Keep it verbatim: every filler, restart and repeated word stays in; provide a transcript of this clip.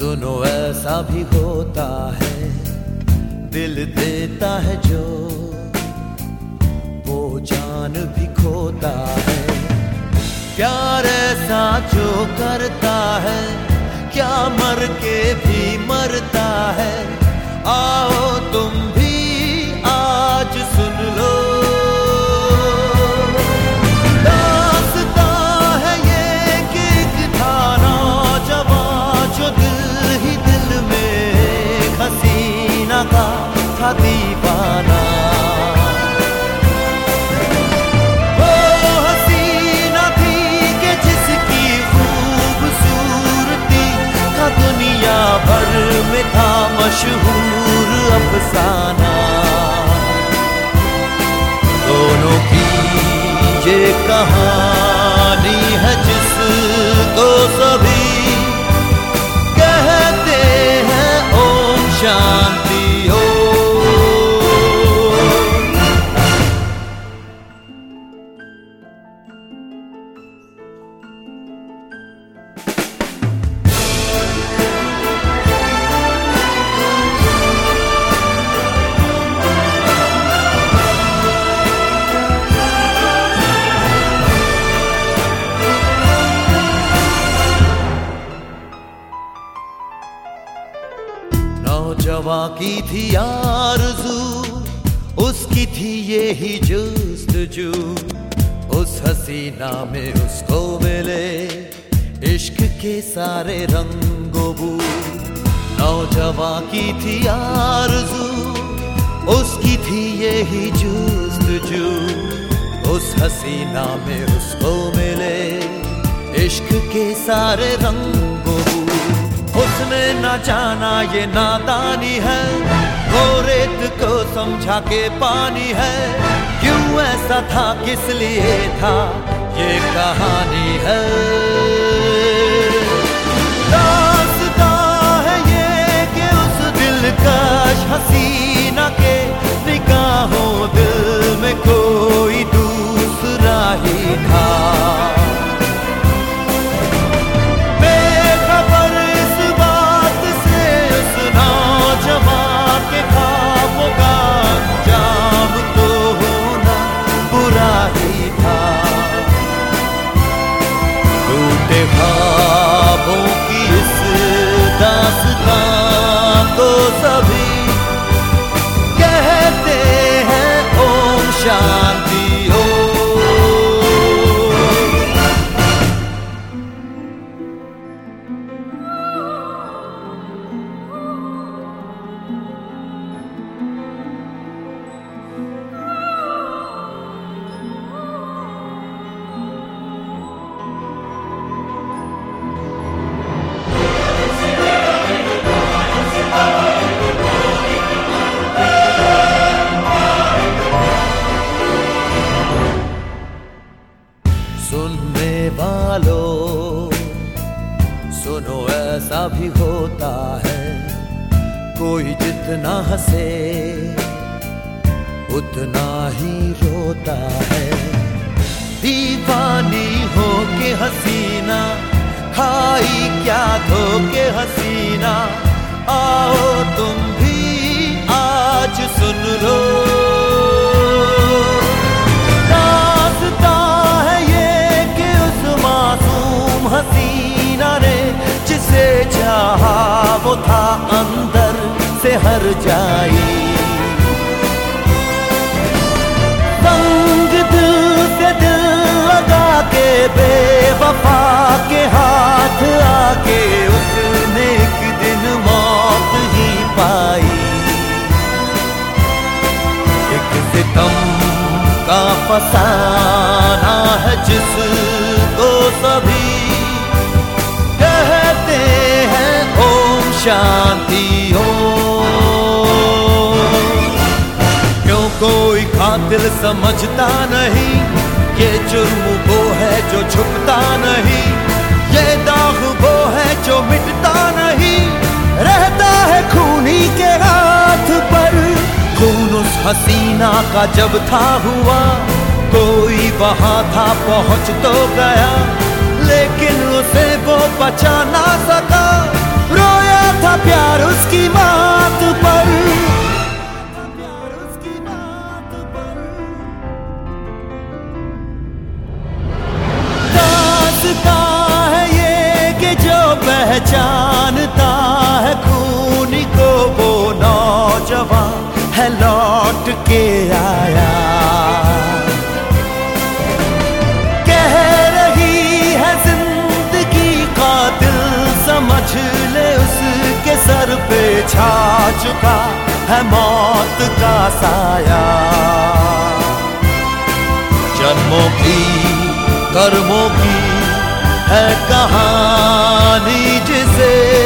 सुनो ऐसा भी होता है, दिल देता है जो वो जान भी खोता है। प्यार ऐसा जो करता है, क्या मर के भी मरता है। आओ तुम भी आज सुन लो, था दीवाना। वो हसीना थी कि जिसकी खूबसूरती का दुनिया भर में था मशहूर अफसाना। दोनों की ये कहानी है जिसको सभी कहते हैं ओम शांति हो। नौजवां की थी आरज़ू, उसकी थी ये ही जुस्तजू। उस हसीना में उसको मिले इश्क के सारे रंगो बू। नौजवां की थी आरज़ू, उसकी थी ये ही जुस्तजू। उस हसीना में उसको मिले इश्क के सारे रंगो बू। उसने न जाना ये नादानी है, वो रेत को समझा के पानी है। क्यों ऐसा था, किस लिए था, ये कहानी है। दास्ता है ये कि उस दिलकश हसीना के निगाहों दिल में कोई दूसरा ही था। ख्वाबों की इस दास्तां को सभी कहते हैं ओम शांति हो। सुनने वालों सुनो, ऐसा भी होता है, कोई जितना हंसे उतना ही रोता है। दीवानी हो के हसीना, खाई क्या धोके हसीना। आओ तुम भी आज सुन लो, हसीना ने जिसे चाहा वो था अंदर से हर जाई। संग दिल से दिल लगा के बेवफा के हाथ आके उसने एक दिन मौत ही पाई। एक सितम का फसाना है जिसको सभी कहते हैं ओम शांति हो। क्यों कोई कातिल समझता नहीं, ये जुर्म वो है जो छुपता नहीं। ये दाग वो है जो मिटता नहीं, रहता है खूनी के हाथ पर। खून उस हसीना का जब था हुआ, कोई वहां था पहुंच तो गया, लेकिन उसे वो बचा ना सका। रोया प्यार उसकी मात पर। दास्तां है ये कि जो पहचानता है खूनी को, वो नौजवान है लौट के आया। कह रही है जिंदगी कातिल, समझ ले उसके सर पे छा चुका है मौत का साया। जन्मों की कर्मों की है कहानी जिसे